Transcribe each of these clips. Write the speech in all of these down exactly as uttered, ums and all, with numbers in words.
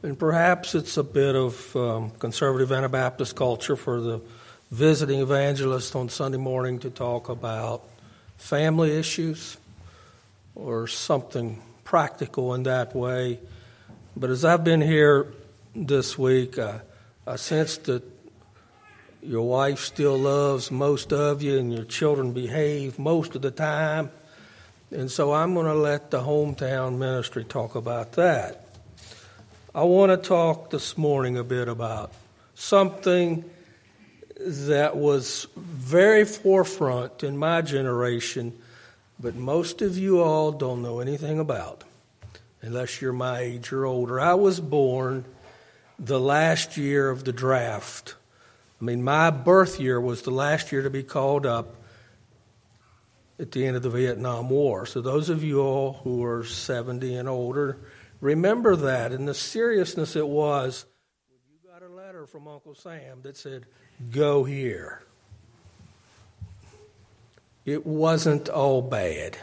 And perhaps it's a bit of um, conservative Anabaptist culture for the visiting evangelist on Sunday morning to talk about family issues or something practical in that way. But as I've been here this week, I, I sense that your wife still loves most of you and your children behave most of the time. And so I'm going to let the hometown ministry talk about that. I want to talk this morning a bit about something that was very forefront in my generation, but most of you all don't know anything about, unless you're my age or older. I was born the last year of the draft. I mean, my birth year was the last year to be called up at the end of the Vietnam War. So those of you all who are seventy and older, remember that and the seriousness it was when you got a letter from Uncle Sam that said, go here. It wasn't all bad.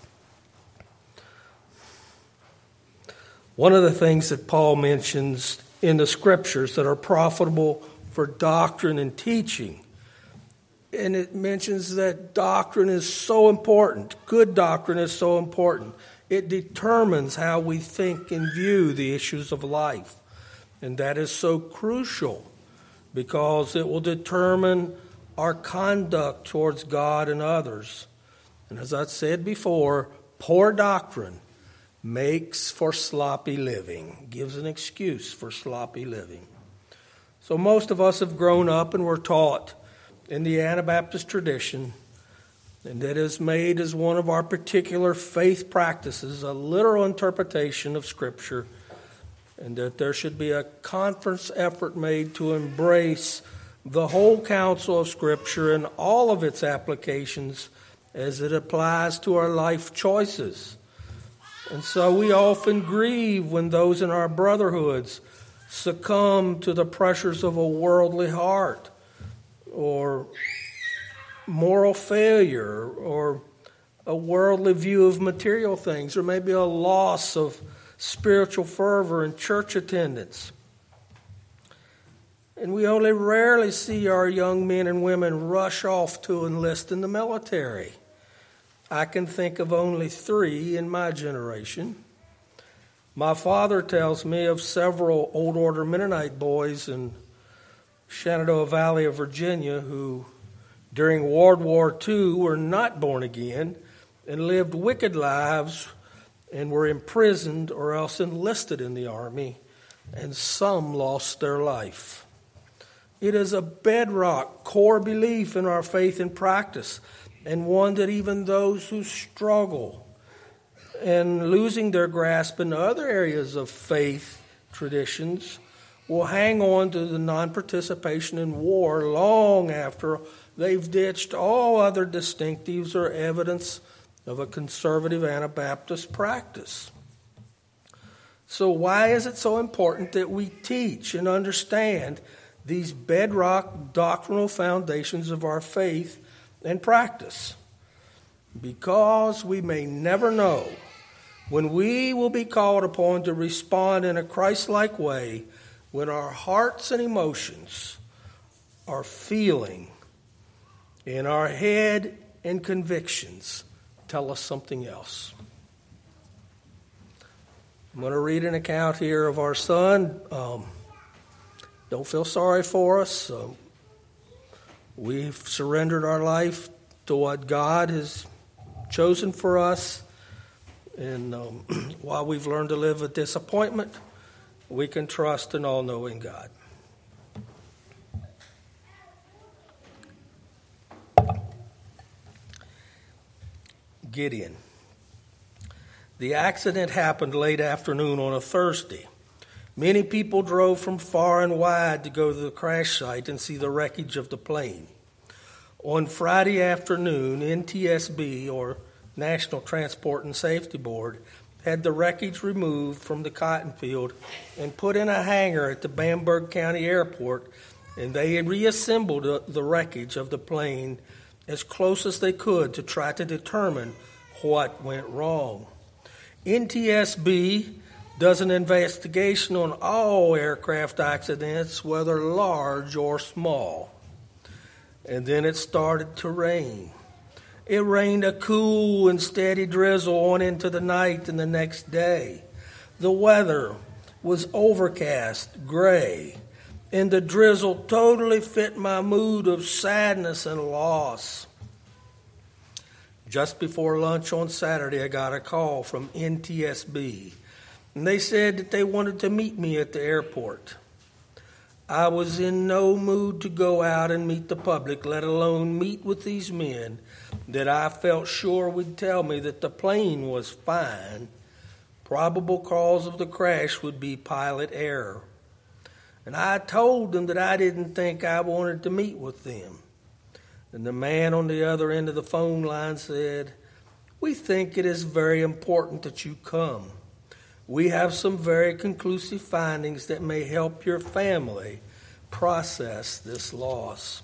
One of the things that Paul mentions in the scriptures that are profitable for doctrine and teaching, and it mentions that doctrine is so important. Good doctrine is so important. It determines how we think and view the issues of life. And that is so crucial because it will determine our conduct towards God and others. And as I said before, poor doctrine makes for sloppy living, gives an excuse for sloppy living. So most of us have grown up and were taught in the Anabaptist tradition, and that is made as one of our particular faith practices, a literal interpretation of Scripture, and that there should be a conference effort made to embrace the whole counsel of Scripture and all of its applications as it applies to our life choices. And so we often grieve when those in our brotherhoods succumb to the pressures of a worldly heart or moral failure or a worldly view of material things, or maybe a loss of spiritual fervor and church attendance. And we only rarely see our young men and women rush off to enlist in the military. I can think of only three in my generation. My father tells me of several Old Order Mennonite boys in Shenandoah Valley of Virginia who during World War Two were not born again and lived wicked lives and were imprisoned or else enlisted in the army, and some lost their life. It is a bedrock core belief in our faith and practice, and one that even those who struggle and losing their grasp in other areas of faith traditions will hang on to the non-participation in war long after they've ditched all other distinctives or evidence of a conservative Anabaptist practice. So why is it so important that we teach and understand these bedrock doctrinal foundations of our faith and practice? Because we may never know when we will be called upon to respond in a Christ-like way when our hearts and emotions are feeling and our head and convictions tell us something else. I'm going to read an account here of our son. Um, don't feel sorry for us. Uh, we've surrendered our life to what God has chosen for us. And um, while we've learned to live with disappointment, we can trust an all-knowing God. Gideon. The accident happened late afternoon on a Thursday. Many people drove from far and wide to go to the crash site and see the wreckage of the plane. On Friday afternoon, N T S B, or National Transport and Safety Board, had the wreckage removed from the cotton field and put in a hangar at the Bamberg County Airport, and they had reassembled the wreckage of the plane as close as they could to try to determine what went wrong. N T S B does an investigation on all aircraft accidents, whether large or small. And then it started to rain. It rained a cool and steady drizzle on into the night and the next day. The weather was overcast, gray, and the drizzle totally fit my mood of sadness and loss. Just before lunch on Saturday, I got a call from N T S B, and they said that they wanted to meet me at the airport. I was in no mood to go out and meet the public, let alone meet with these men that I felt sure would tell me that the plane was fine. Probable cause of the crash would be pilot error. And I told them that I didn't think I wanted to meet with them. And the man on the other end of the phone line said, "We think it is very important that you come. We have some very conclusive findings that may help your family process this loss."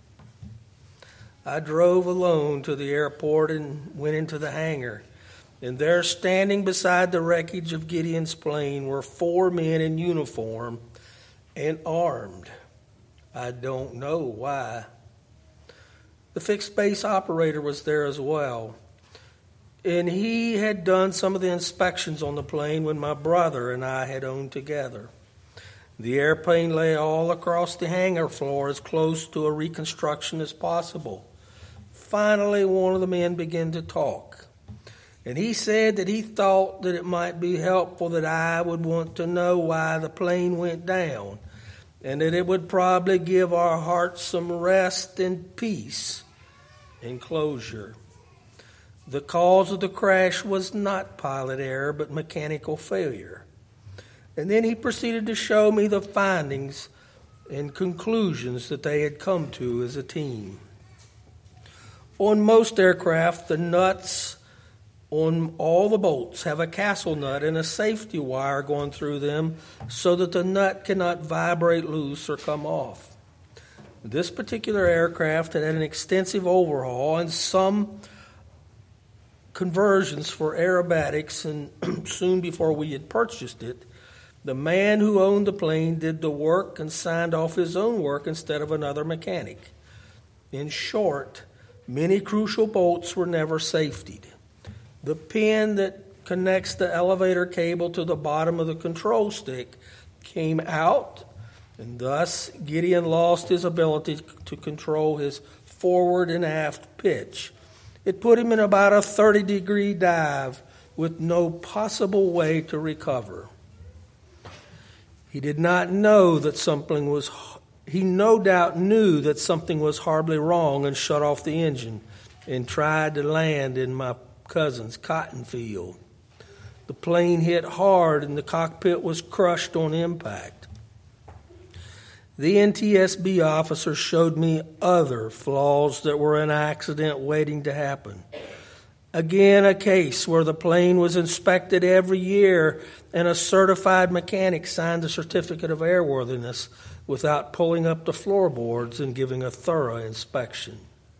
I drove alone to the airport and went into the hangar. And there, standing beside the wreckage of Gideon's plane, were four men in uniform and armed. I don't know why. The fixed base operator was there as well. And he had done some of the inspections on the plane when my brother and I had owned together. The airplane lay all across the hangar floor as close to a reconstruction as possible. Finally, one of the men began to talk. And he said that he thought that it might be helpful that I would want to know why the plane went down, and that it would probably give our hearts some rest and peace and closure. The cause of the crash was not pilot error, but mechanical failure. And then he proceeded to show me the findings and conclusions that they had come to as a team. On most aircraft, the nuts on all the bolts have a castle nut and a safety wire going through them so that the nut cannot vibrate loose or come off. This particular aircraft had had an extensive overhaul and some conversions for aerobatics, and soon before we had purchased it, the man who owned the plane did the work and signed off his own work instead of another mechanic. In short, many crucial bolts were never safetied. The pin that connects the elevator cable to the bottom of the control stick came out, and thus Gideon lost his ability to control his forward and aft pitch. It put him in about a thirty-degree dive with no possible way to recover. He did not know that something was, he no doubt knew that something was horribly wrong and shut off the engine and tried to land in my cousin's cotton field. The plane hit hard and the cockpit was crushed on impact. The N T S B officer showed me other flaws that were an accident waiting to happen. Again, a case where the plane was inspected every year and a certified mechanic signed a certificate of airworthiness without pulling up the floorboards and giving a thorough inspection.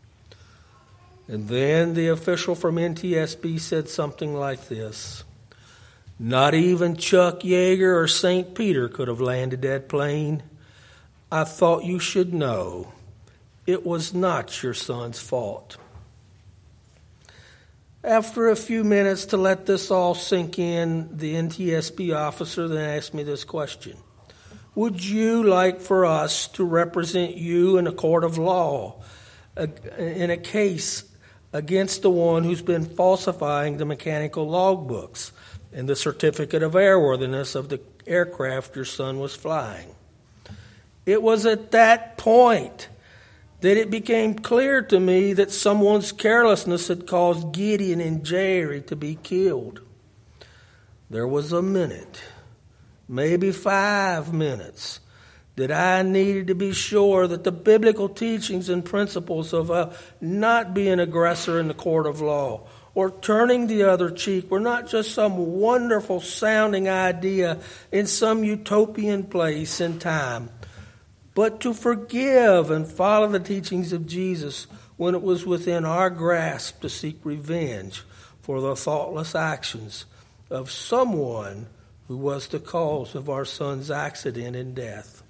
And then the official from N T S B said something like this: "Not even Chuck Yeager or Saint Peter could have landed that plane. I thought you should know. It was not your son's fault." After a few minutes to let this all sink in, the N T S B officer then asked me this question: "Would you like for us to represent you in a court of law in a case against the one who's been falsifying the mechanical logbooks and the certificate of airworthiness of the aircraft your son was flying?" It was at that point that it became clear to me that someone's carelessness had caused Gideon and Jerry to be killed. There was a minute, maybe five minutes, that I needed to be sure that the biblical teachings and principles of uh, not being an aggressor in the court of law or turning the other cheek were not just some wonderful sounding idea in some utopian place and time, but to forgive and follow the teachings of Jesus when it was within our grasp to seek revenge for the thoughtless actions of someone who was the cause of our son's accident and death.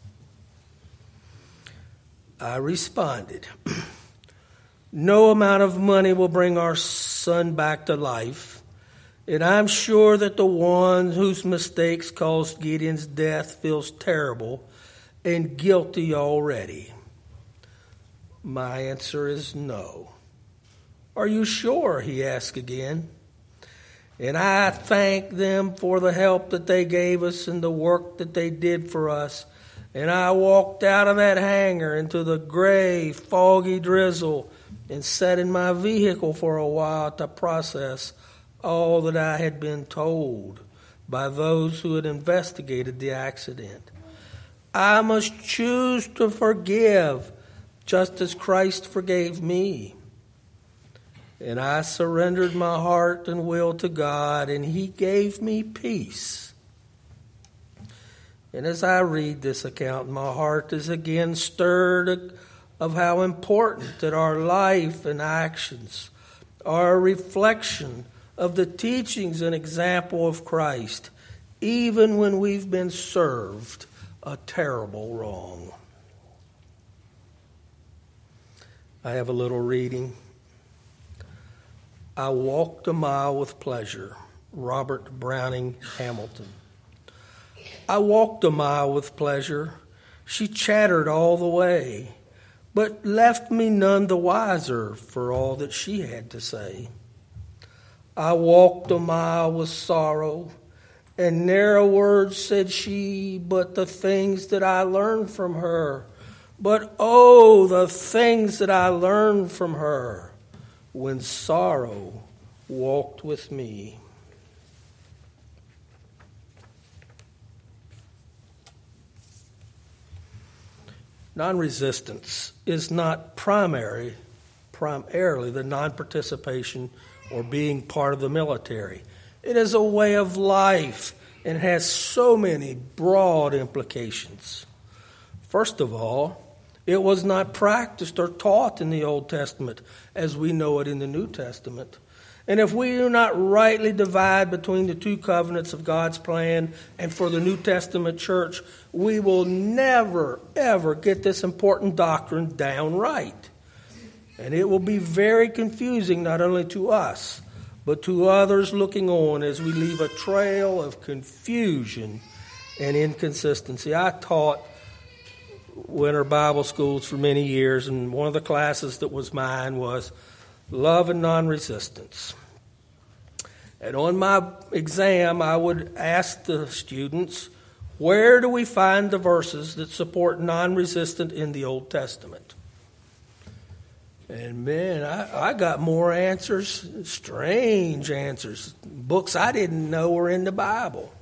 I responded, no amount of money will bring our son back to life, and I'm sure that the one whose mistakes caused Gideon's death feels terrible and guilty already. My answer is no. Are you sure? He asked again. And I thanked them for the help that they gave us and the work that they did for us. And I walked out of that hangar into the gray, foggy drizzle and sat in my vehicle for a while to process all that I had been told by those who had investigated the accident. I must choose to forgive just as Christ forgave me. And I surrendered my heart and will to God, and He gave me peace. And as I read this account, my heart is again stirred of how important that our life and actions are a reflection of the teachings and example of Christ, even when we've been served a terrible wrong. I have a little reading. I walked a mile with pleasure. Robert Browning Hamilton. I walked a mile with pleasure. She chattered all the way, but left me none the wiser for all that she had to say. I walked a mile with sorrow, and narrow words said she, but the things that I learned from her. But oh, the things that I learned from her when sorrow walked with me. Non-resistance is not primary, primarily the non-participation or being part of the military. It is a way of life and has so many broad implications. First of all, it was not practiced or taught in the Old Testament as we know it in the New Testament. And if we do not rightly divide between the two covenants of God's plan and for the New Testament church, we will never, ever get this important doctrine down right. And it will be very confusing not only to us, but to others looking on as we leave a trail of confusion and inconsistency. I taught winter Bible schools for many years, and one of the classes that was mine was Love and Non-Resistance. And on my exam, I would ask the students, where do we find the verses that support non-resistant in the Old Testament? And man, I, I got more answers, strange answers, books I didn't know were in the Bible.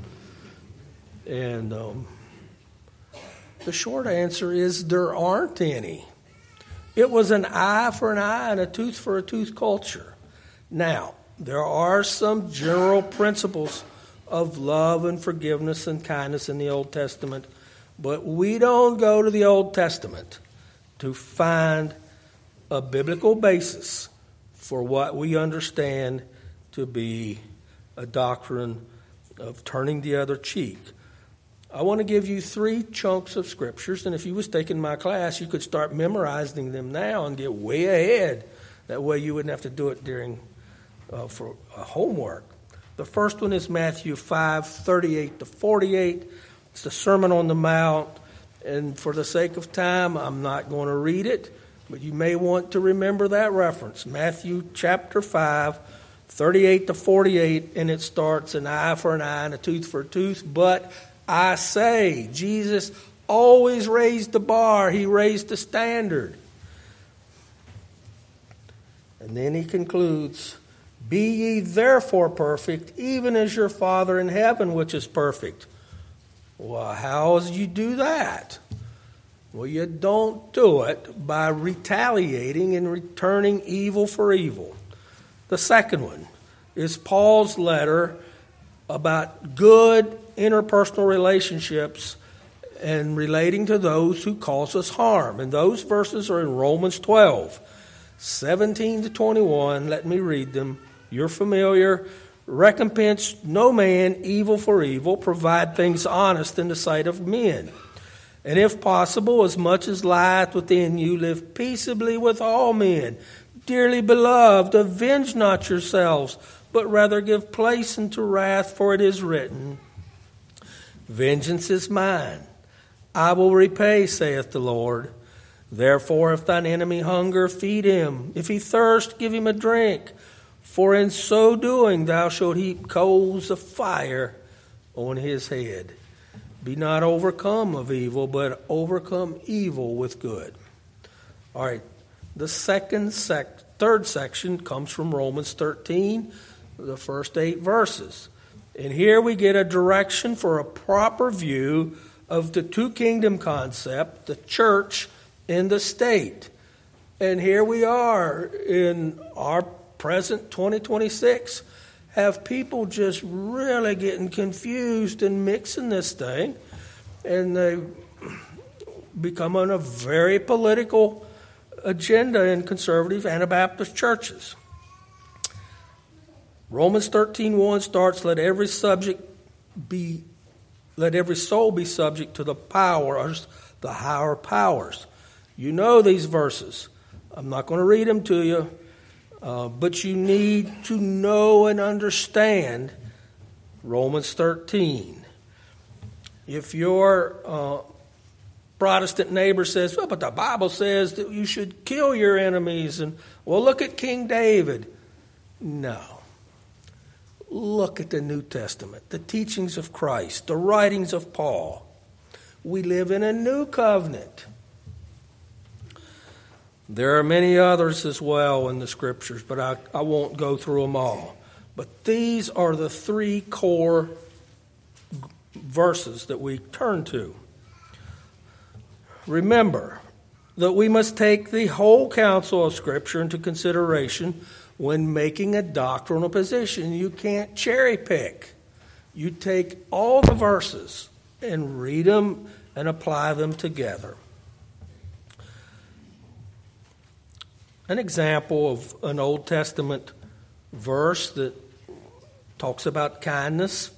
And um, the short answer is there aren't any. It was an eye for an eye and a tooth for a tooth culture. Now, there are some general principles of love and forgiveness and kindness in the Old Testament, but we don't go to the Old Testament to find a biblical basis for what we understand to be a doctrine of turning the other cheek. I want to give you three chunks of scriptures, and if you was taking my class, you could start memorizing them now and get way ahead. That way you wouldn't have to do it during uh, for uh, homework. The first one is Matthew five, thirty-eight to forty-eight. It's the Sermon on the Mount, and for the sake of time, I'm not going to read it, but you may want to remember that reference. Matthew chapter five, thirty-eight to forty-eight, and it starts, an eye for an eye and a tooth for a tooth, but I say, Jesus always raised the bar. He raised the standard. And then he concludes, be ye therefore perfect, even as your Father in heaven, which is perfect. Well, how do you do that? Well, you don't do it by retaliating and returning evil for evil. The second one is Paul's letter about good interpersonal relationships and relating to those who cause us harm. And those verses are in Romans twelve, seventeen to twenty-one. Let me read them. You're familiar. Recompense no man evil for evil. Provide things honest in the sight of men. And if possible, as much as lieth within you, live peaceably with all men. Dearly beloved, avenge not yourselves, but rather give place unto wrath, for it is written, Vengeance is mine. I will repay, saith the Lord. Therefore, if thine enemy hunger, feed him. If he thirst, give him a drink. For in so doing thou shalt heap coals of fire on his head. Be not overcome of evil, but overcome evil with good. All right, the second sec- third section comes from Romans thirteen, the first eight verses. And here we get a direction for a proper view of the two-kingdom concept, the church and the state. And here we are in our present twenty twenty-six, have people just really getting confused and mixing this thing, and they become on a very political agenda in conservative Anabaptist churches. Romans thirteen one starts, let every subject be, let every soul be subject to the powers, the higher powers. You know these verses. I'm not going to read them to you. Uh, but you need to know and understand Romans thirteen. If your uh, Protestant neighbor says, well, but the Bible says that you should kill your enemies, and, well, look at King David. No. Look at the New Testament, the teachings of Christ, the writings of Paul. We live in a new covenant. There are many others as well in the Scriptures, but I, I won't go through them all. But these are the three core verses that we turn to. Remember that we must take the whole counsel of Scripture into consideration when making a doctrinal position. You can't cherry pick. You take all the verses and read them and apply them together. An example of an Old Testament verse that talks about kindness.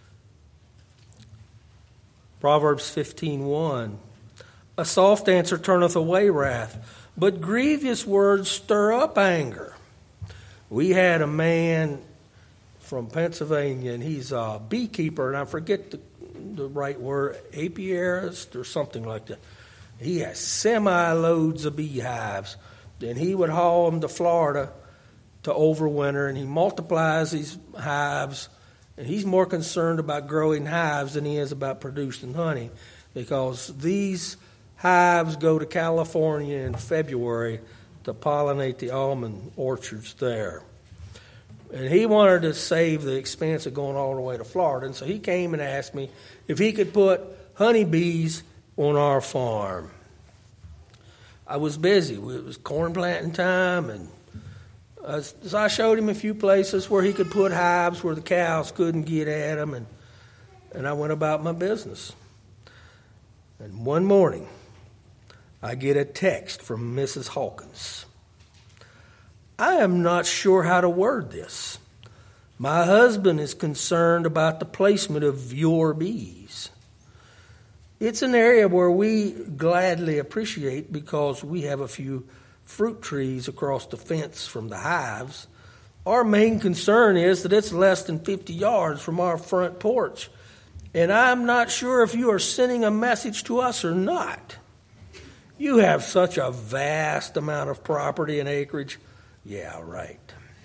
Proverbs fifteen one. A soft answer turneth away wrath, but grievous words stir up anger. We had a man from Pennsylvania, and he's a beekeeper, and I forget the, the right word, apiarist or something like that. He has semi-loads of beehives. And he would haul them to Florida to overwinter, and he multiplies these hives. And he's more concerned about growing hives than he is about producing honey, because these hives go to California in February to pollinate the almond orchards there. And he wanted to save the expense of going all the way to Florida, and so he came and asked me if he could put honeybees on our farm. I was busy. It was corn planting time, and uh, so I showed him a few places where he could put hives where the cows couldn't get at them, and, and I went about my business. And one morning, I get a text from Missus Hawkins. I am not sure how to word this. My husband is concerned about the placement of your bees. It's an area where we gladly appreciate because we have a few fruit trees across the fence from the hives. Our main concern is that it's less than fifty yards from our front porch. And I'm not sure if you are sending a message to us or not. You have such a vast amount of property and acreage. Yeah, right.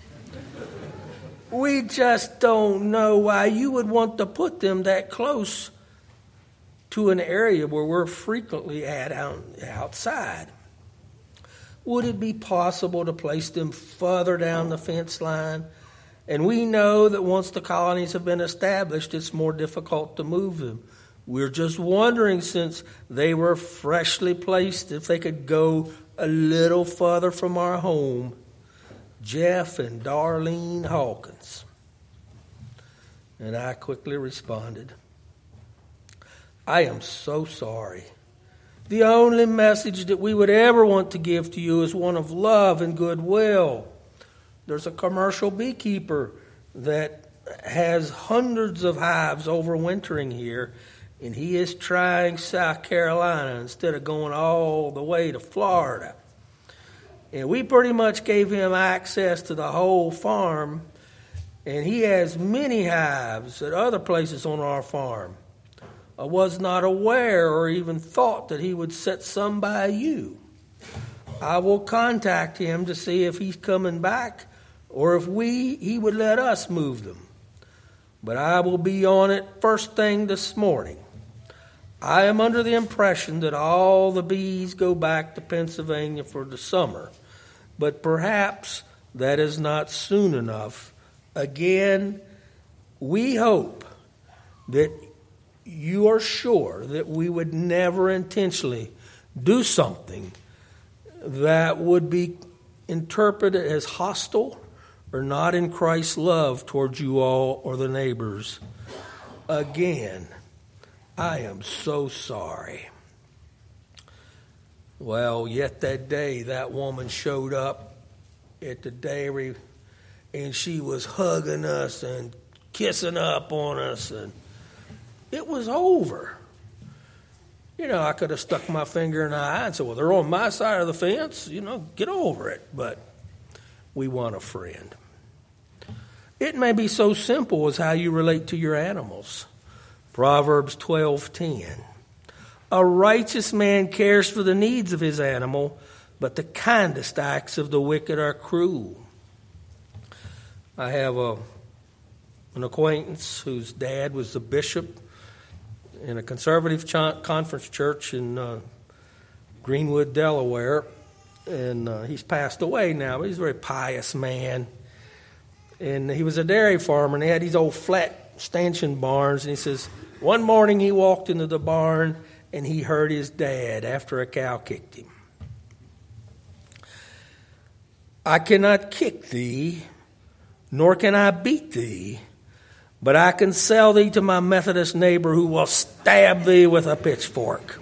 We just don't know why you would want to put them that close to an area where we're frequently at out, outside. Would it be possible to place them further down the fence line? And we know that once the colonies have been established, it's more difficult to move them. We're just wondering, since they were freshly placed, if they could go a little further from our home. Jeff and Darlene Hawkins. And I quickly responded, I am so sorry. The only message that we would ever want to give to you is one of love and goodwill. There's a commercial beekeeper that has hundreds of hives overwintering here, and he is trying South Carolina instead of going all the way to Florida. And we pretty much gave him access to the whole farm, and he has many hives at other places on our farm. I was not aware or even thought that he would set some by you. I will contact him to see if he's coming back or if we he would let us move them. But I will be on it first thing this morning. I am under the impression that all the bees go back to Pennsylvania for the summer, but perhaps that is not soon enough. Again, we hope that you are sure that we would never intentionally do something that would be interpreted as hostile or not in Christ's love towards you all or the neighbors. Again, I am so sorry. Well, yet that day, that woman showed up at the dairy, and she was hugging us and kissing up on us, and it was over. You know, I could have stuck my finger in the eye and said, well, they're on my side of the fence, you know, get over it. But we want a friend. It may be so simple as how you relate to your animals. Proverbs twelve ten. A righteous man cares for the needs of his animal, but the kindest acts of the wicked are cruel. I have a, an acquaintance whose dad was the bishop in a conservative ch- conference church in uh, Greenwood, Delaware, and uh, he's passed away now, but he's a very pious man. And he was a dairy farmer, and he had these old flat stanchion barns, and he says, one morning he walked into the barn, and he heard his dad after a cow kicked him. I cannot kick thee, nor can I beat thee, but I can sell thee to my Methodist neighbor who will stab thee with a pitchfork.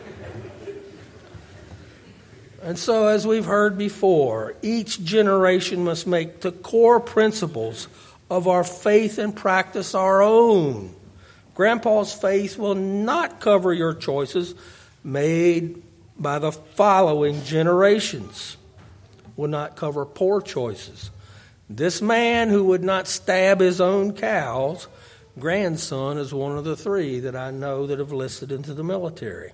And so, as we've heard before, each generation must make the core principles of our faith and practice our own. Grandpa's faith will not cover your choices made by the following generations. Will not cover poor choices. This man who would not stab his own cows, grandson is one of the three that I know that have enlisted into the military.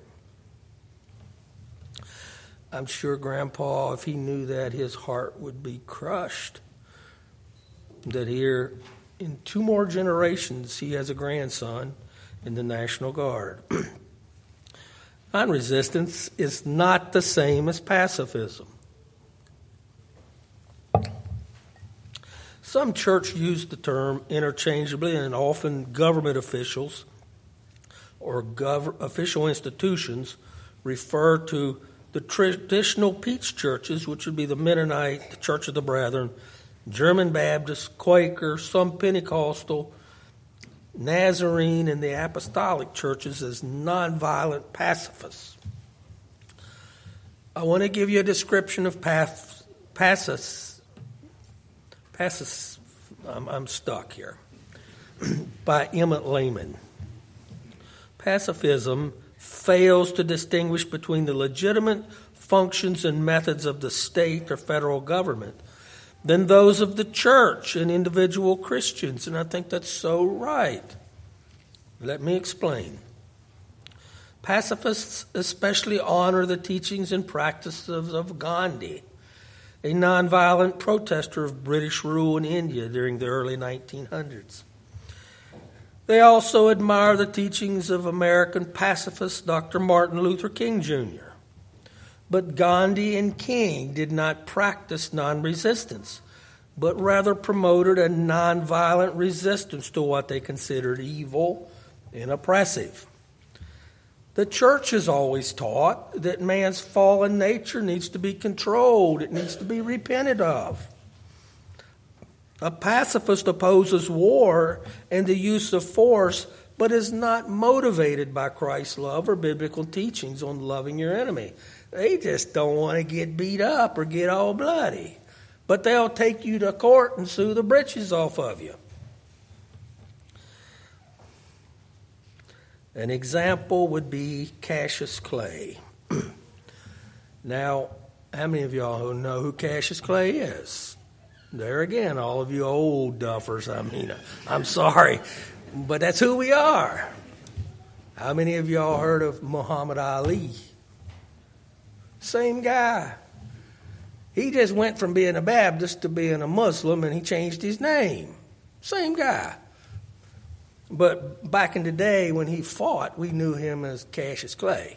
I'm sure Grandpa, if he knew that, his heart would be crushed. That here, in two more generations, he has a grandson in the National Guard. Non-resistance is not the same as pacifism. Some church use the term interchangeably, and often government officials or gov- official institutions refer to the traditional Peach churches, which would be the Mennonite, the Church of the Brethren, German Baptist, Quaker, some Pentecostal, Nazarene, and the Apostolic churches as nonviolent pacifists. I want to give you a description of pac- pacis, pacis, I'm, I'm stuck here, by Emmett Lehman. Pacifism fails to distinguish between the legitimate functions and methods of the state or federal government than those of the church and individual Christians. And I think that's so right. Let me explain. Pacifists especially honor the teachings and practices of Gandhi, a nonviolent protester of British rule in India during the early nineteen hundreds. They also admire the teachings of American pacifist Doctor Martin Luther King Junior But Gandhi and King did not practice non-resistance, but rather promoted a nonviolent resistance to what they considered evil and oppressive. The church has always taught that man's fallen nature needs to be controlled. It needs to be repented of. A pacifist opposes war and the use of force, but is not motivated by Christ's love or biblical teachings on loving your enemy. They just don't want to get beat up or get all bloody. But they'll take you to court and sue the britches off of you. An example would be Cassius Clay. Now, how many of y'all know who Cassius Clay is? There again, all of you old duffers, I mean, I'm sorry, but that's who we are. How many of y'all heard of Muhammad Ali? Same guy. He just went from being a Baptist to being a Muslim, and he changed his name. Same guy. But back in the day when he fought, we knew him as Cassius Clay.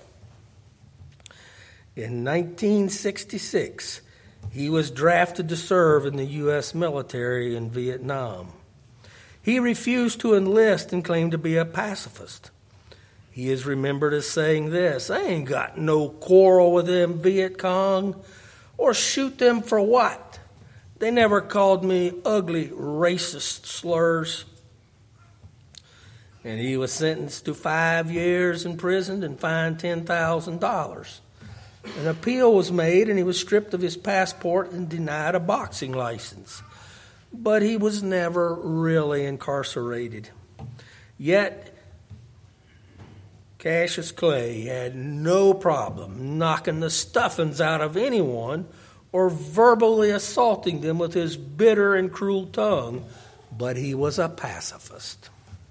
In nineteen sixty-six, he was drafted to serve in the U S military in Vietnam. He refused to enlist and claimed to be a pacifist. He is remembered as saying this: "I ain't got no quarrel with them Viet Cong, or shoot them for what? They never called me ugly racist slurs." And he was sentenced to five years in prison and fined ten thousand dollars. An appeal was made, and he was stripped of his passport and denied a boxing license. But he was never really incarcerated. Yet, Cassius Clay had no problem knocking the stuffings out of anyone or verbally assaulting them with his bitter and cruel tongue, but he was a pacifist.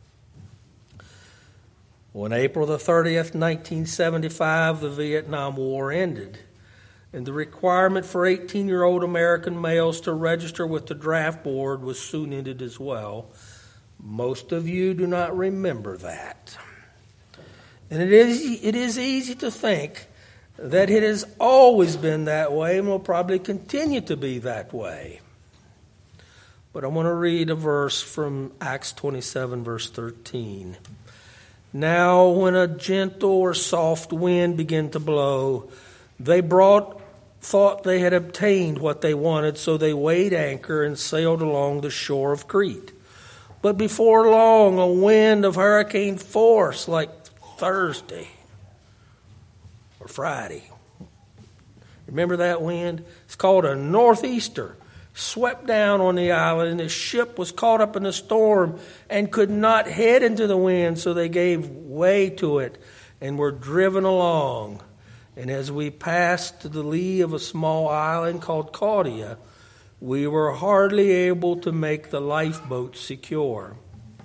On April the thirtieth, nineteen seventy-five, the Vietnam War ended, and the requirement for eighteen-year-old American males to register with the draft board was soon ended as well. Most of you do not remember that. And it is, it is easy to think that it has always been that way and will probably continue to be that way. But I want to read a verse from Acts twenty-seven, verse thirteen. "Now, when a gentle or soft wind began to blow, they brought, thought they had obtained what they wanted, so they weighed anchor and sailed along the shore of Crete. But before long, a wind of hurricane force, like Thursday or Friday. Remember that wind? It's called a northeaster. Swept down on the island, and the ship was caught up in the storm and could not head into the wind, so they gave way to it and were driven along. And as we passed to the lee of a small island called Caudia, we were hardly able to make the lifeboat secure."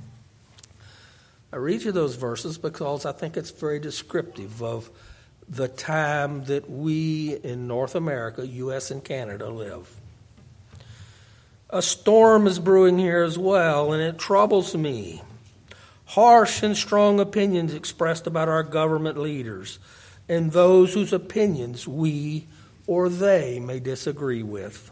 I read you those verses because I think it's very descriptive of the time that we in North America, U S and Canada, live. A storm is brewing here as well, and it troubles me. Harsh and strong opinions expressed about our government leaders and those whose opinions we or they may disagree with.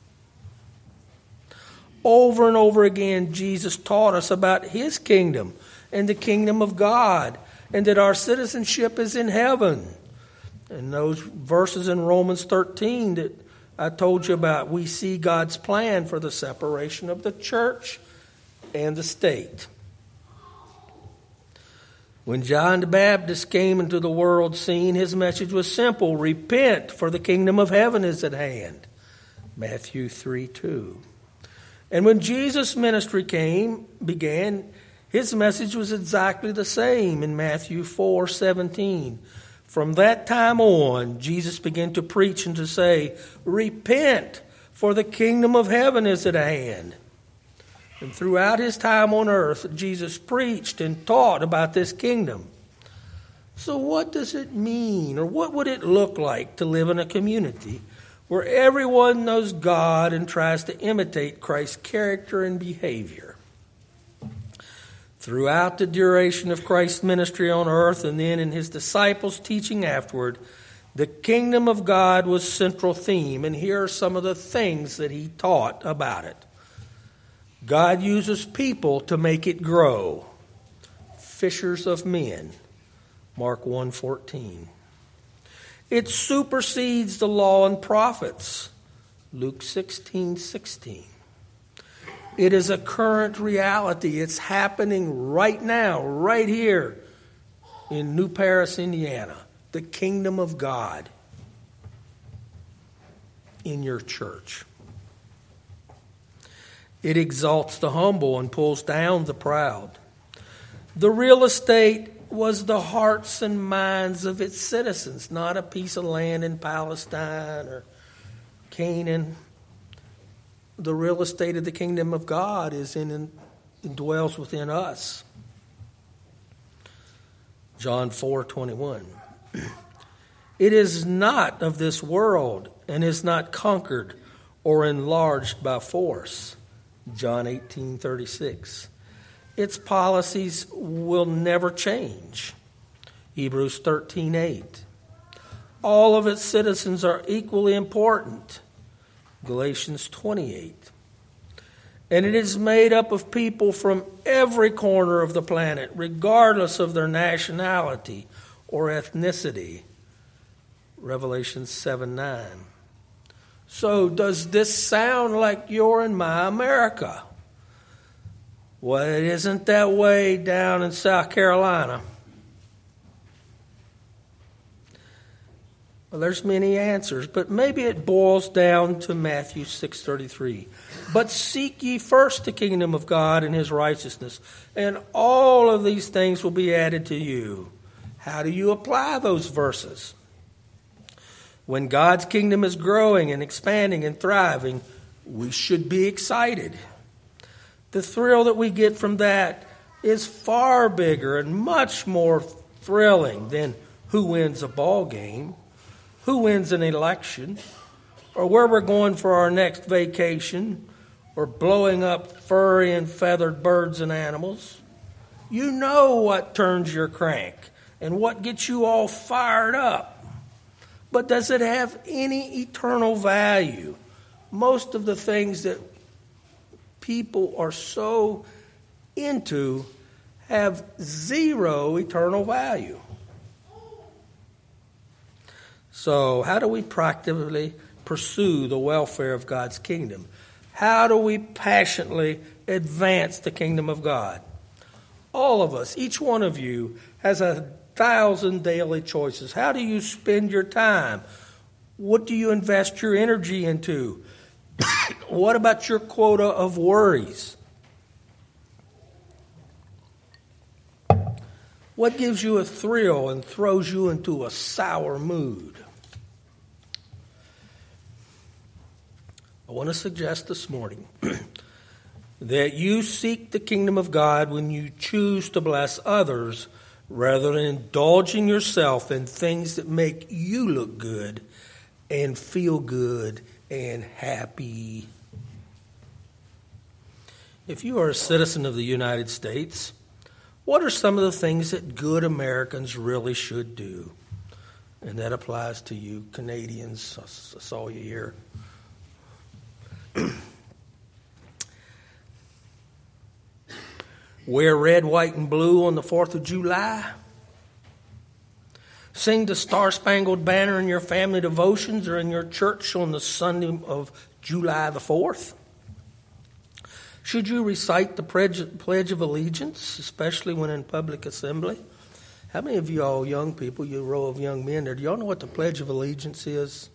Over and over again, Jesus taught us about his kingdom and the kingdom of God, and that our citizenship is in heaven. And those verses in Romans thirteen that I told you about, we see God's plan for the separation of the church and the state. When John the Baptist came into the world scene, his message was simple: repent, for the kingdom of heaven is at hand. Matthew three two. And when Jesus' ministry came, began, his message was exactly the same in Matthew four seventeen. From that time on, Jesus began to preach and to say, repent, for the kingdom of heaven is at hand. And throughout his time on earth, Jesus preached and taught about this kingdom. So what does it mean, or what would it look like to live in a community where everyone knows God and tries to imitate Christ's character and behavior? Throughout the duration of Christ's ministry on earth, and then in his disciples' teaching afterward, the kingdom of God was central theme, and here are some of the things that he taught about it. God uses people to make it grow. Fishers of men, Mark one fourteen. It supersedes the law and prophets, Luke sixteen sixteen. It is a current reality. It's happening right now, right here in New Paris, Indiana. The kingdom of God in your church. It exalts the humble and pulls down the proud. The real estate was the hearts and minds of its citizens, not a piece of land in Palestine or Canaan. The real estate of the kingdom of God is in and dwells within us. John four twenty-one. It is not of this world and is not conquered or enlarged by force. John eighteen thirty-six. Its policies will never change. Hebrews thirteen eight. All of its citizens are equally important. Galatians twenty-eight. And it is made up of people from every corner of the planet, regardless of their nationality or ethnicity. Revelation seven nine. So does this sound like your and my America? Well, it isn't that way down in South Carolina. Well, there's many answers, but maybe it boils down to Matthew six thirty-three. But seek ye first the kingdom of God and his righteousness, and all of these things will be added to you. How do you apply those verses? When God's kingdom is growing and expanding and thriving, we should be excited. The thrill that we get from that is far bigger and much more thrilling than who wins a ball game, who wins an election, or where we're going for our next vacation, or blowing up furry and feathered birds and animals. You know what turns your crank and what gets you all fired up. But does it have any eternal value? Most of the things that people are so into have zero eternal value. So how do we practically pursue the welfare of God's kingdom? How do we passionately advance the kingdom of God? All of us, each one of you, has a thousand daily choices. How do you spend your time? What do you invest your energy into? What about your quota of worries? What gives you a thrill and throws you into a sour mood? I want to suggest this morning that you seek the kingdom of God when you choose to bless others rather than indulging yourself in things that make you look good and feel good and happy. If you are a citizen of the United States, what are some of the things that good Americans really should do? And that applies to you Canadians. I saw you here. Wear red, white, and blue on the fourth of July. Sing the Star-Spangled Banner in your family devotions or in your church on the Sunday of July the fourth. Should you recite the Pledge of Allegiance, especially when in public assembly? How many of you all young people, you row of young men there, do y'all know what the Pledge of Allegiance is?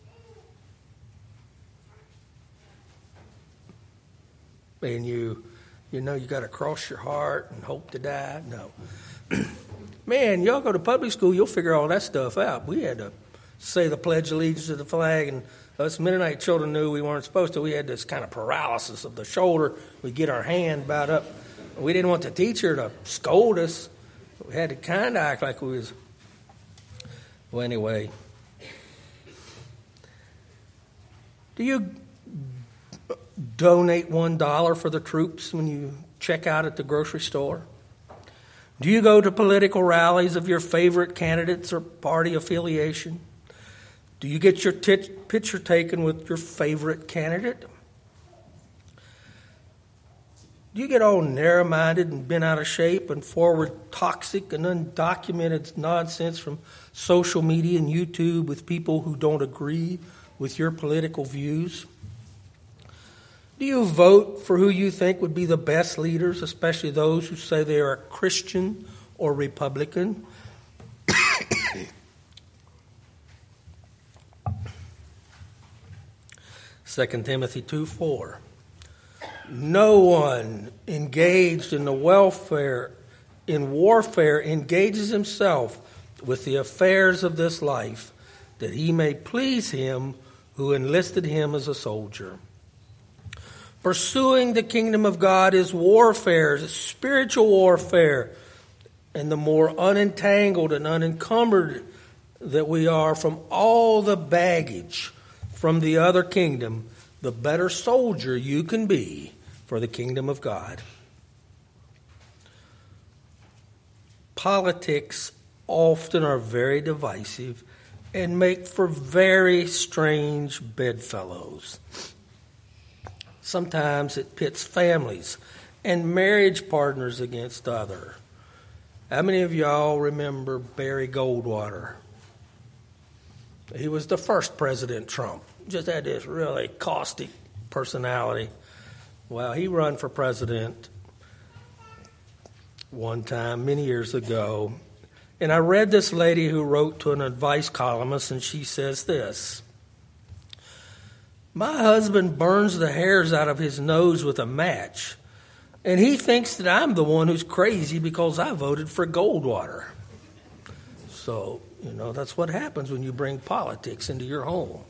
And you... You know, you got to cross your heart and hope to die. No. Man, y'all go to public school, you'll figure all that stuff out. We had to say the Pledge of Allegiance to the flag, and us Mennonite children knew we weren't supposed to. We had this kind of paralysis of the shoulder. We'd get our hand bowed up. We didn't want the teacher to scold us. We had to kind of act like we was... Well, anyway. Do you donate one dollar for the troops when you check out at the grocery store? Do you go to political rallies of your favorite candidates or party affiliation? Do you get your t- picture taken with your favorite candidate? Do you get all narrow-minded and bent out of shape and forward toxic and undocumented nonsense from social media and YouTube with people who don't agree with your political views? Do you vote for who you think would be the best leaders, especially those who say they are Christian or Republican? Second Timothy two four. No one engaged in the welfare in warfare engages himself with the affairs of this life, that he may please him who enlisted him as a soldier. Pursuing the kingdom of God is warfare, is spiritual warfare. And the more unentangled and unencumbered that we are from all the baggage from the other kingdom, the better soldier you can be for the kingdom of God. Politics often are very divisive and make for very strange bedfellows. Sometimes it pits families and marriage partners against other. How many of y'all remember Barry Goldwater? He was the first President Trump. Just had this really caustic personality. Well, he ran for president one time, many years ago. And I read this lady who wrote to an advice columnist, and she says this: "My husband burns the hairs out of his nose with a match, and he thinks that I'm the one who's crazy because I voted for Goldwater." So, you know, that's what happens when you bring politics into your home.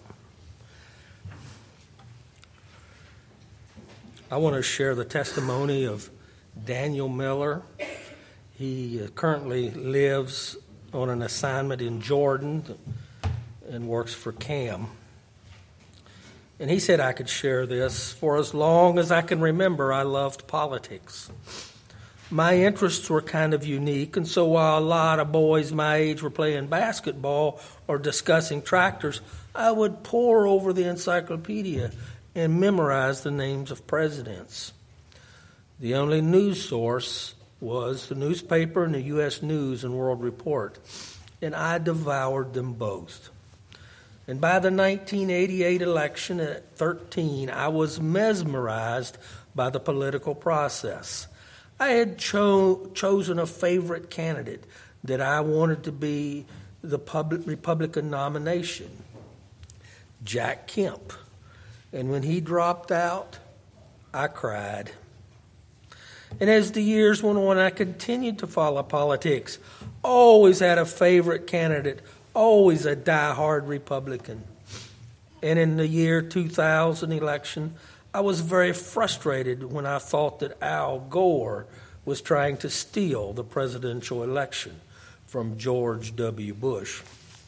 I want to share the testimony of Daniel Miller. He currently lives on an assignment in Jordan and works for CAM. And he said I could share this. For as long as I can remember, I loved politics. My interests were kind of unique, and so while a lot of boys my age were playing basketball or discussing tractors, I would pore over the encyclopedia and memorize the names of presidents. The only news source was the newspaper and the U S News and World Report, and I devoured them both. And by the nineteen eighty-eight election at thirteen, I was mesmerized by the political process. I had cho- chosen a favorite candidate that I wanted to be the public Republican nomination, Jack Kemp. And when he dropped out, I cried. And as the years went on, I continued to follow politics. Always had a favorite candidate, always a die-hard Republican. And in the year two thousand election, I was very frustrated when I thought that Al Gore was trying to steal the presidential election from George W. Bush.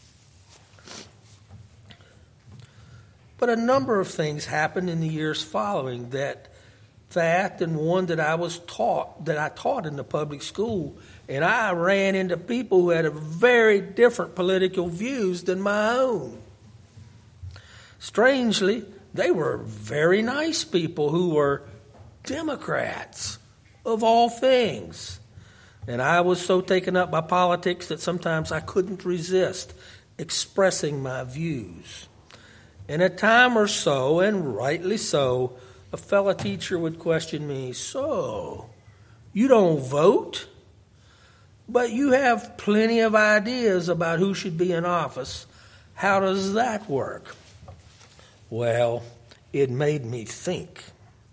But a number of things happened in the years following that that and one that I was taught, that I taught in the public school. And I ran into people who had a very different political views than my own. Strangely, they were very nice people who were Democrats, of all things. And I was so taken up by politics that sometimes I couldn't resist expressing my views. In a time or so, and rightly so, a fellow teacher would question me, "So, you don't vote, but you have plenty of ideas about who should be in office. How does that work?" Well, it made me think.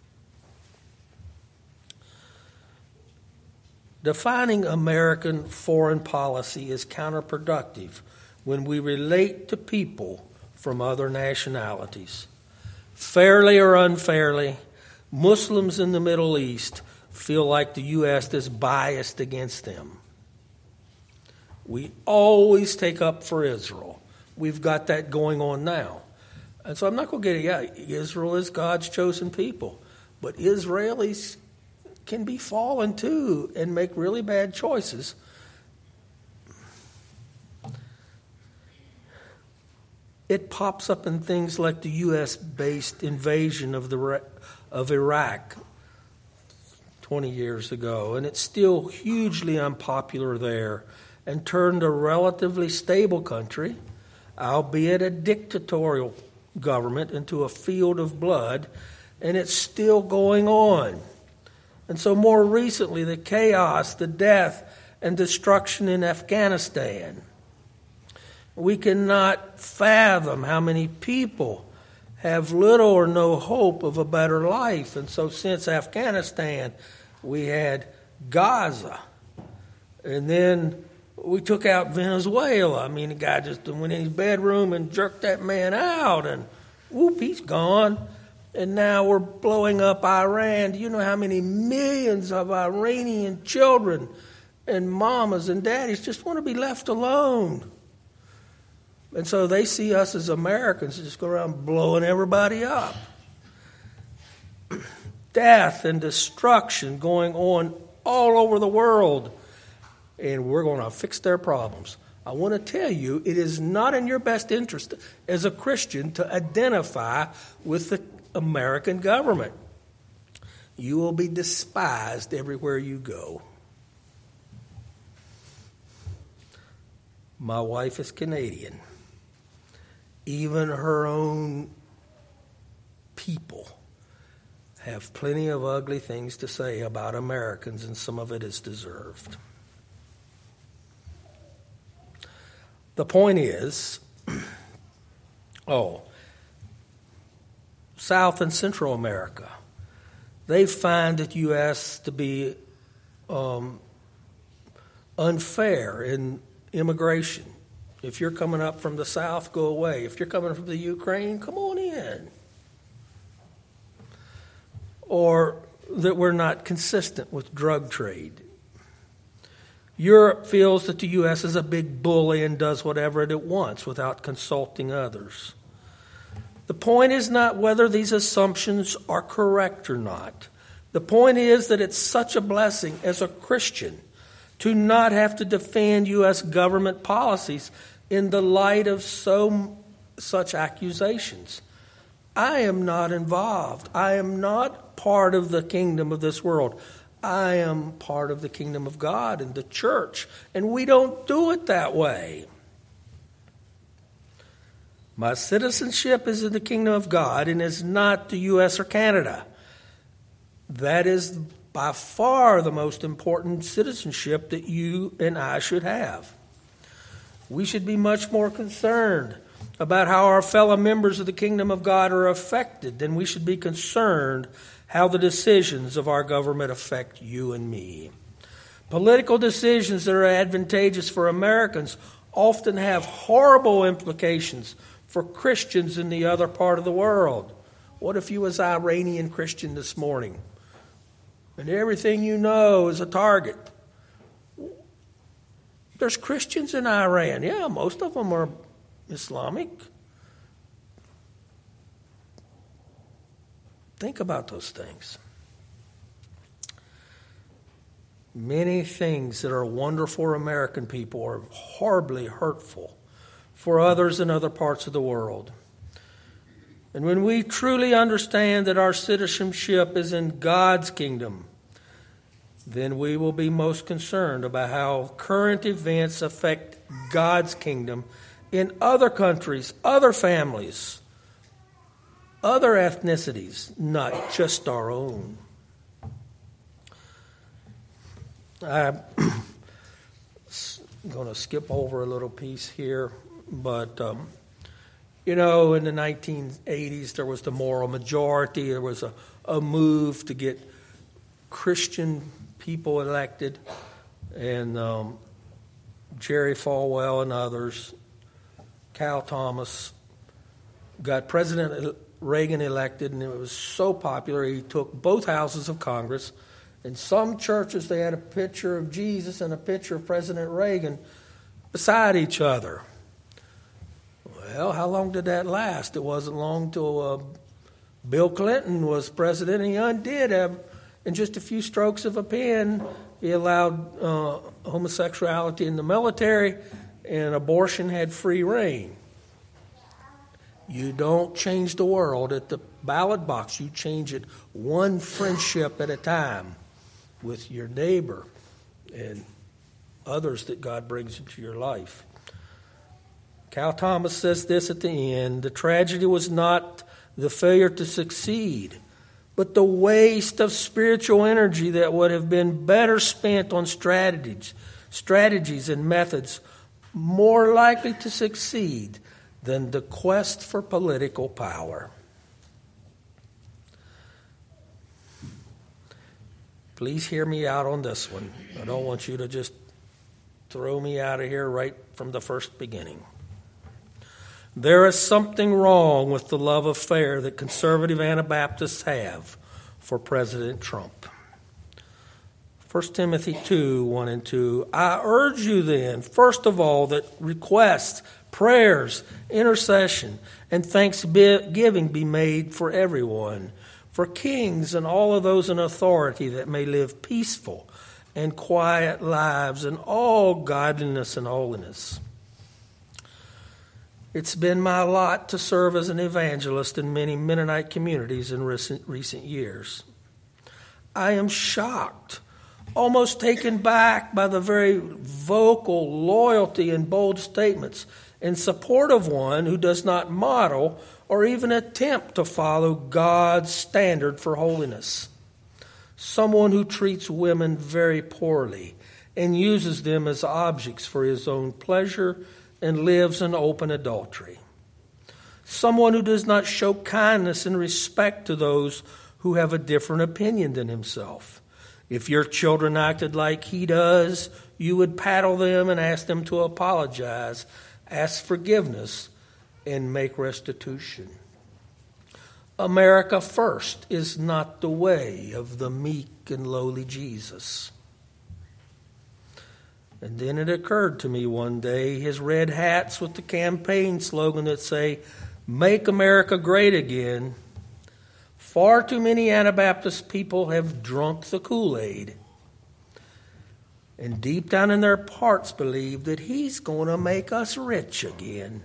Defining American foreign policy is counterproductive when we relate to people from other nationalities. Fairly or unfairly, Muslims in the Middle East feel like the U S is biased against them. We always take up for Israel. We've got that going on now. And so I'm not going to get it. Yeah, Israel is God's chosen people. But Israelis can be fallen too and make really bad choices. It pops up in things like the U S-based invasion of the of Iraq twenty years ago, and it's still hugely unpopular there, and turned a relatively stable country, albeit a dictatorial government, into a field of blood, and it's still going on. And so more recently, the chaos, the death, and destruction in Afghanistan. We cannot fathom how many people have little or no hope of a better life. And so since Afghanistan, we had Gaza. And then we took out Venezuela. I mean, the guy just went in his bedroom and jerked that man out, and whoop, he's gone. And now we're blowing up Iran. Do you know how many millions of Iranian children and mamas and daddies just want to be left alone? And so they see us as Americans just go around blowing everybody up. Death and destruction going on all over the world. And we're going to fix their problems. I want to tell you, it is not in your best interest as a Christian to identify with the American government. You will be despised everywhere you go. My wife is Canadian. Even her own people have plenty of ugly things to say about Americans, and some of it is deserved. The point is, oh, South and Central America, they find the U S to be um, unfair in immigration. If you're coming up from the South, go away. If you're coming from the Ukraine, come on in. Or that we're not consistent with drug trade. Europe feels that the U S is a big bully and does whatever it wants without consulting others. The point is not whether these assumptions are correct or not. The point is that it's such a blessing as a Christian to not have to defend U S government policies in the light of so such accusations. I am not involved. I am not part of the kingdom of this world. I am part of the kingdom of God and the church, and we don't do it that way. My citizenship is in the kingdom of God and is not the U S or Canada. That is by far the most important citizenship that you and I should have. We should be much more concerned about how our fellow members of the kingdom of God are affected than we should be concerned how the decisions of our government affect you and me. Political decisions that are advantageous for Americans often have horrible implications for Christians in the other part of the world. What if you was an Iranian Christian this morning and everything you know is a target? There's Christians in Iran. Yeah, most of them are Islamic. Think about those things. Many things that are wonderful for American people are horribly hurtful for others in other parts of the world. And when we truly understand that our citizenship is in God's kingdom, then we will be most concerned about how current events affect God's kingdom in other countries, other families, other ethnicities, not just our own. I'm going to skip over a little piece here, but, um, you know, in the nineteen eighties, there was the moral majority. There was a, a move to get Christian people elected, and um, Jerry Falwell and others, Cal Thomas, got President Reagan elected, and it was so popular he took both houses of Congress. In some churches, they had a picture of Jesus and a picture of President Reagan beside each other. Well, how long did that last? It wasn't long till uh, Bill Clinton was president, and he undid have, in just a few strokes of a pen, he allowed uh, homosexuality in the military, and abortion had free reign. You don't change the world at the ballot box. You change it one friendship at a time with your neighbor and others that God brings into your life. Cal Thomas says this at the end: the tragedy was not the failure to succeed, but the waste of spiritual energy that would have been better spent on strategies, strategies and methods more likely to succeed than the quest for political power. Please hear me out on this one. I don't want you to just throw me out of here right from the first beginning. There is something wrong with the love affair that conservative Anabaptists have for President Trump. First Timothy two, one and two. I urge you then, first of all, that requests, prayers, intercession, and thanksgiving be made for everyone, for kings and all of those in authority, that may live peaceful and quiet lives in all godliness and holiness. It's been my lot to serve as an evangelist in many Mennonite communities in recent, recent years. I am shocked, almost taken back by the very vocal loyalty and bold statements in support of one who does not model or even attempt to follow God's standard for holiness. Someone who treats women very poorly and uses them as objects for his own pleasure and lives in open adultery. Someone who does not show kindness and respect to those who have a different opinion than himself. If your children acted like he does, you would paddle them and ask them to apologize, ask forgiveness, and make restitution. America first is not the way of the meek and lowly Jesus. And then it occurred to me one day, his red hats with the campaign slogan that say, "Make America Great Again." Far too many Anabaptist people have drunk the Kool-Aid and deep down in their hearts believe that he's going to make us rich again.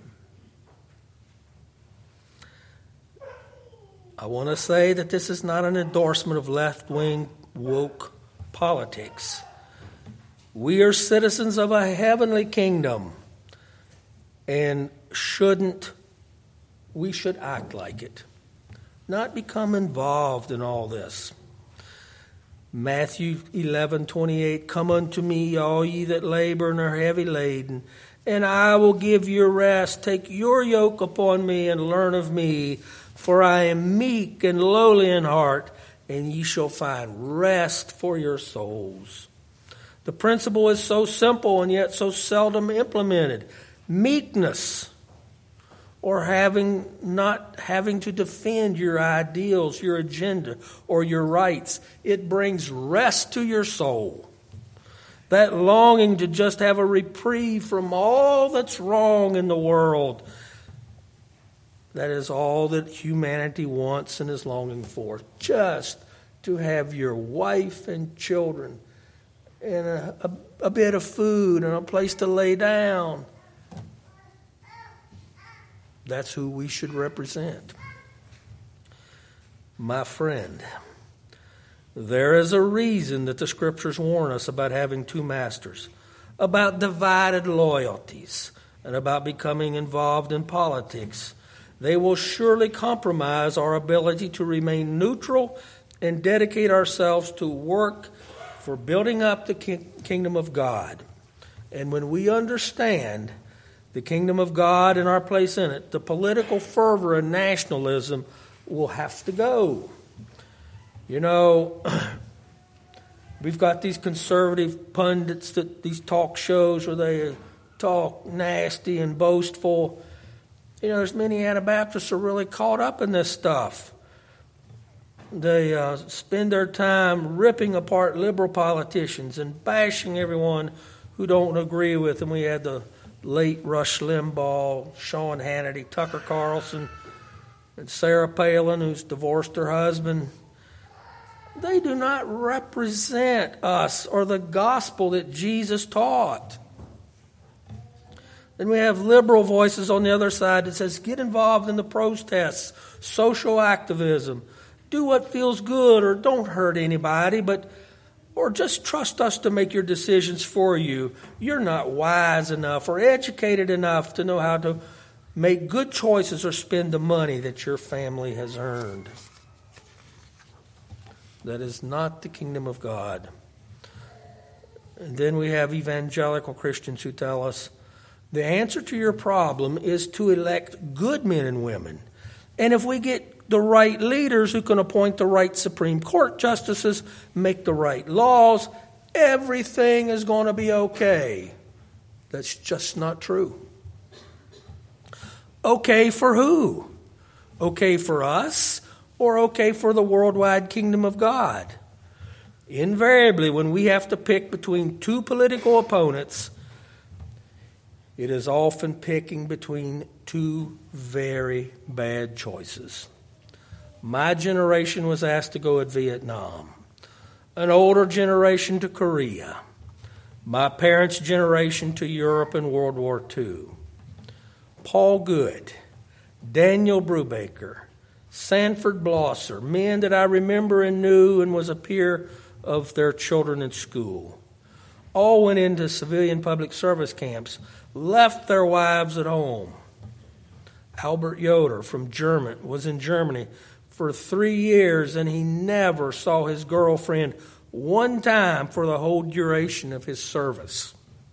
I want to say that this is not an endorsement of left-wing woke politics. We are citizens of a heavenly kingdom, and shouldn't we should act like it, not become involved in all this. Matthew eleven twenty-eight, "Come unto me, all ye that labor and are heavy laden, and I will give you rest. Take your yoke upon me and learn of me, for I am meek and lowly in heart, and ye shall find rest for your souls." The principle is so simple and yet so seldom implemented. Meekness, or having not having to defend your ideals, your agenda, or your rights. It brings rest to your soul. That longing to just have a reprieve from all that's wrong in the world. That is all that humanity wants and is longing for. Just to have your wife and children and a, a, a bit of food and a place to lay down. That's who we should represent. My friend, there is a reason that the Scriptures warn us about having two masters, about divided loyalties, and about becoming involved in politics. They will surely compromise our ability to remain neutral and dedicate ourselves to work for building up the kingdom of God. And when we understand the kingdom of God and our place in it, the political fervor and nationalism will have to go. You know, we've got these conservative pundits, that these talk shows where they talk nasty and boastful. You know, there's many Anabaptists are really caught up in this stuff. They uh, spend their time ripping apart liberal politicians and bashing everyone who don't agree with them. We had the late Rush Limbaugh, Sean Hannity, Tucker Carlson, and Sarah Palin, who's divorced her husband. They do not represent us or the gospel that Jesus taught. Then we have liberal voices on the other side that says, get involved in the protests, social activism, do what feels good, or don't hurt anybody, but or just trust us to make your decisions for you. You're not wise enough or educated enough to know how to make good choices or spend the money that your family has earned. That is not the kingdom of God. And then we have evangelical Christians who tell us the answer to your problem is to elect good men and women. And if we get the right leaders who can appoint the right Supreme Court justices, make the right laws, everything is going to be okay. That's just not true. Okay for who? Okay for us or okay for the worldwide kingdom of God? Invariably, when we have to pick between two political opponents, it is often picking between two very bad choices. My generation was asked to go to Vietnam. An older generation to Korea. My parents' generation to Europe in World War Two. Paul Good, Daniel Brubaker, Sanford Blosser, men that I remember and knew and was a peer of their children in school, all went into civilian public service camps, left their wives at home. Albert Yoder from Germany was in Germany for three years, and he never saw his girlfriend one time for the whole duration of his service.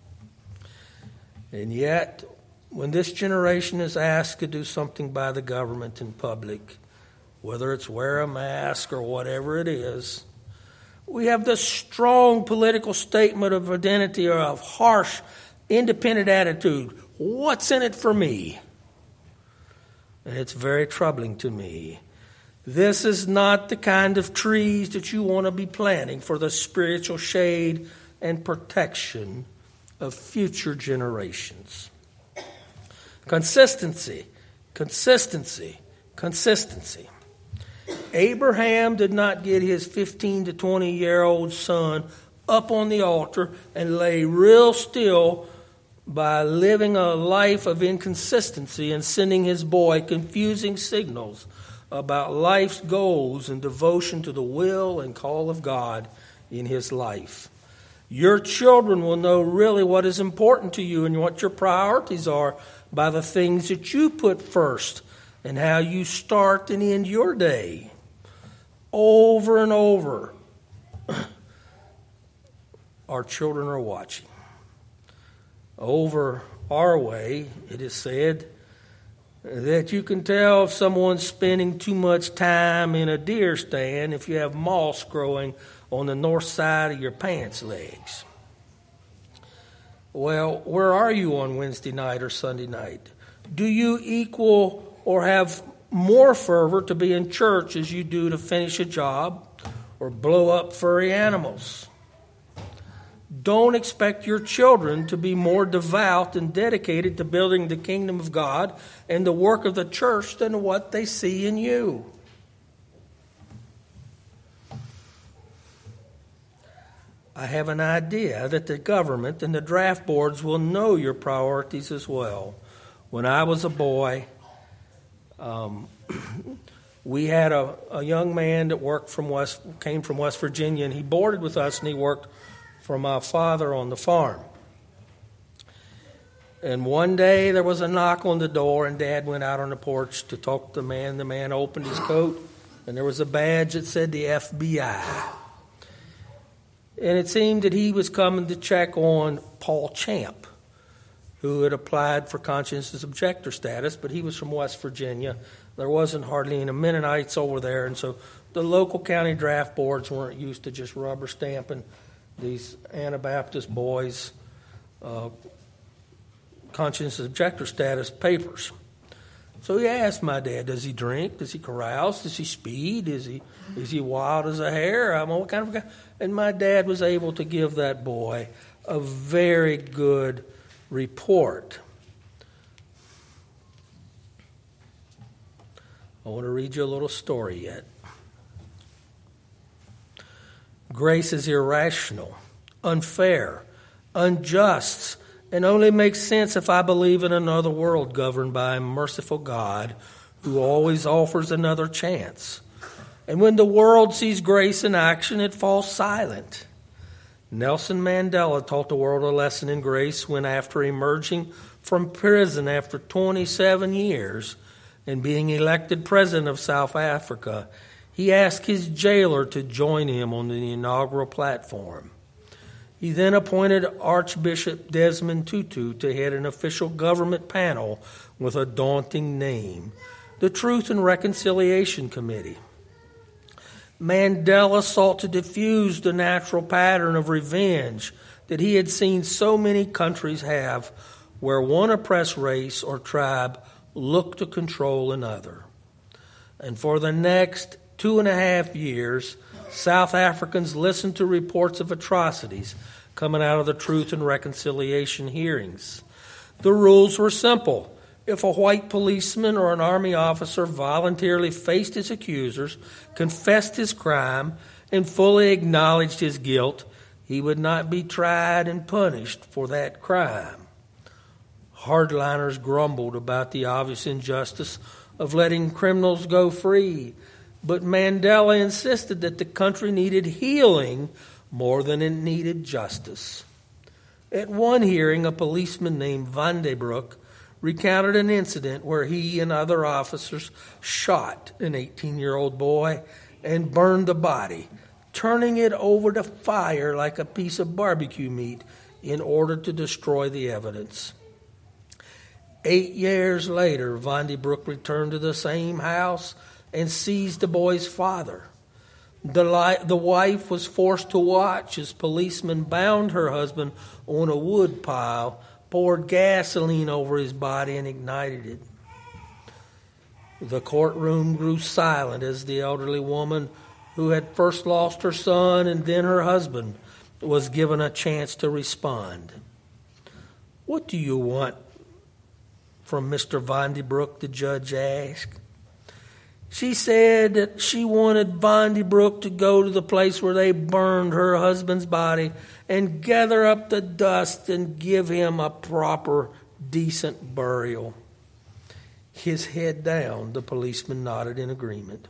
And yet, when this generation is asked to do something by the government in public, whether it's wear a mask or whatever it is, we have this strong political statement of identity or of harsh, independent attitude. What's in it for me? And it's very troubling to me. This is not the kind of trees that you want to be planting for the spiritual shade and protection of future generations. Consistency, consistency, consistency. Abraham did not get his fifteen to twenty-year-old son up on the altar and lay real still by living a life of inconsistency and sending his boy confusing signals about life's goals and devotion to the will and call of God in his life. Your children will know really what is important to you and what your priorities are by the things that you put first and how you start and end your day. Over and over, our children are watching. Over our way, it is said that you can tell if someone's spending too much time in a deer stand if you have moss growing on the north side of your pants legs. Well, where are you on Wednesday night or Sunday night? Do you equal or have more fervor to be in church as you do to finish a job or blow up furry animals? Don't expect your children to be more devout and dedicated to building the kingdom of God and the work of the church than what they see in you. I have an idea that the government and the draft boards will know your priorities as well. When I was a boy, um, we had a, a young man that worked from West, came from West Virginia, and he boarded with us, and he worked for my father on the farm. And one day there was a knock on the door, and Dad went out on the porch to talk to the man. The man opened his coat, and there was a badge that said the F B I. And it seemed that he was coming to check on Paul Champ, who had applied for conscientious objector status, but he was from West Virginia. There wasn't hardly any Mennonites over there, and so the local county draft boards weren't used to just rubber stamping these Anabaptist boys' uh, conscientious objector status papers. So he asked my dad, does he drink? Does he carouse? Does he speed? Is he is he wild as a hare? I'm what kind of guy? And my dad was able to give that boy a very good report. I want to read you a little story yet. Grace is irrational, unfair, unjust, and only makes sense if I believe in another world governed by a merciful God who always offers another chance. And when the world sees grace in action, it falls silent. Nelson Mandela taught the world a lesson in grace when, after emerging from prison after twenty-seven years and being elected president of South Africa, he asked his jailer to join him on the inaugural platform. He then appointed Archbishop Desmond Tutu to head an official government panel with a daunting name, the Truth and Reconciliation Committee. Mandela sought to diffuse the natural pattern of revenge that he had seen so many countries have, where one oppressed race or tribe looked to control another. And for the next two and a half years, South Africans listened to reports of atrocities coming out of the Truth and Reconciliation hearings. The rules were simple. If a white policeman or an army officer voluntarily faced his accusers, confessed his crime, and fully acknowledged his guilt, he would not be tried and punished for that crime. Hardliners grumbled about the obvious injustice of letting criminals go free, but Mandela insisted that the country needed healing more than it needed justice. At one hearing, a policeman named Van den Broek recounted an incident where he and other officers shot an eighteen-year-old boy and burned the body, turning it over to fire like a piece of barbecue meat in order to destroy the evidence. Eight years later, Van den Broek returned to the same house and seized the boy's father. The, li- the wife was forced to watch as policemen bound her husband on a wood pile, poured gasoline over his body, and ignited it. The courtroom grew silent as the elderly woman, who had first lost her son and then her husband, was given a chance to respond. "What do you want from Mister Van den Broek?" the judge asked. She said that she wanted Van den Broek to go to the place where they burned her husband's body and gather up the dust and give him a proper, decent burial. His head down, the policeman nodded in agreement.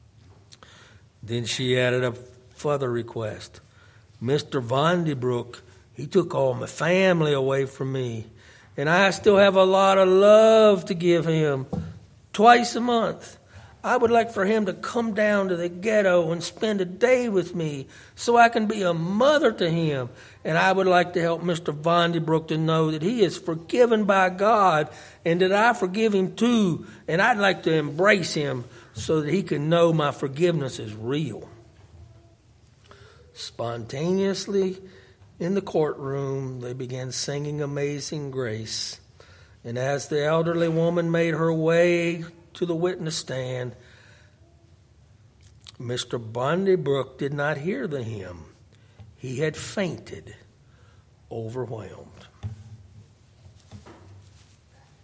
Then she added a further request. "Mister Van den Broek, he took all my family away from me, and I still have a lot of love to give him. Twice a month, I would like for him to come down to the ghetto and spend a day with me so I can be a mother to him. And I would like to help Mister Van den Broek to know that he is forgiven by God and that I forgive him too. And I'd like to embrace him so that he can know my forgiveness is real." Spontaneously in the courtroom, they began singing Amazing Grace. And as the elderly woman made her way to the witness stand, Mister Van den Broek did not hear the hymn. He had fainted, overwhelmed.